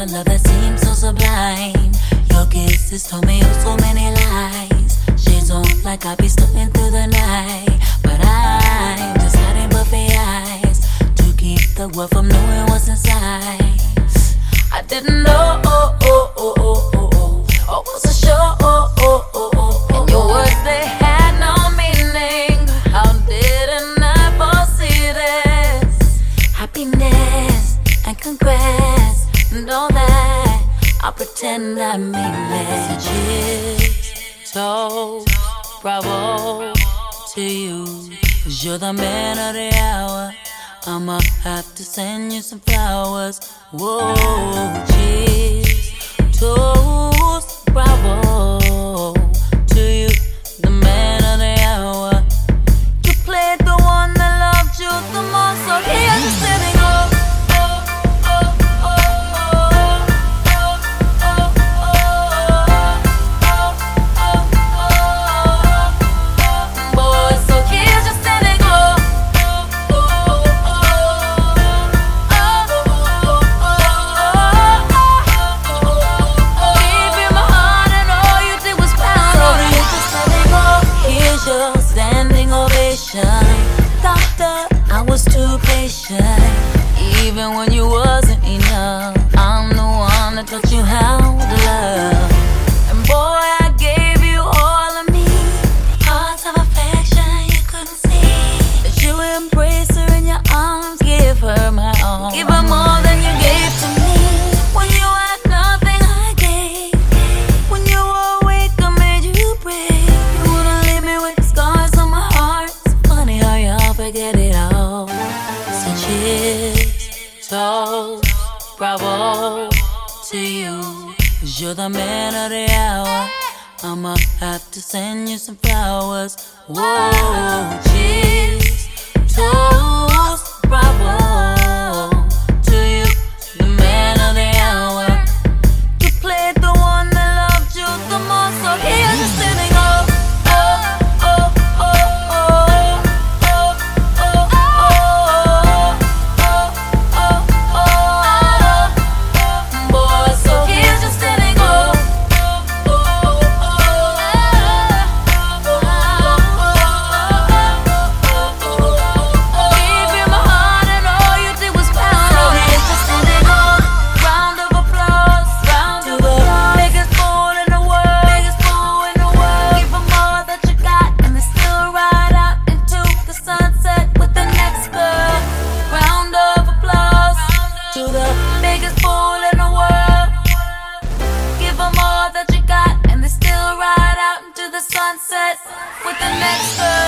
a love that seems so sublime. Your kisses told me oh so many lies. Shades on like I be stunting through the night, but I'm just hiding buffy eyes to keep the world from knowing what's inside. I didn't know, I wasn't sure, and your words they had no meaning. How didn't I foresee this? Happiness and congrats and all that, I pretend I mean it. Cheers, toast, bravo to you, 'cause you're the man of the hour. I'ma have to send you some flowers. Whoa, cheers, toast, bravo to you, the man of the hour. You played the one that loved you the most, so here's the sitting up. Doctor, I was too patient, even when you wasn't enough. I'm the one that taught you how to love, and boy, I gave you all of me. Hearts of affection you couldn't see. That you embrace her in your arms, give her my all, give her more than you gave to me. When you had nothing, I gave. When you were weak, I made you brave. You wouldn't leave me with scars on my heart. Funny how y'all forget it all. So cheers, toast, bravo to you, 'cause you're the man of the hour. I'ma have to send you some flowers. Whoa, cheers, toast, bravo to you, the man of the hour. You played the one that loved you the most, so here's the sitting up. With the next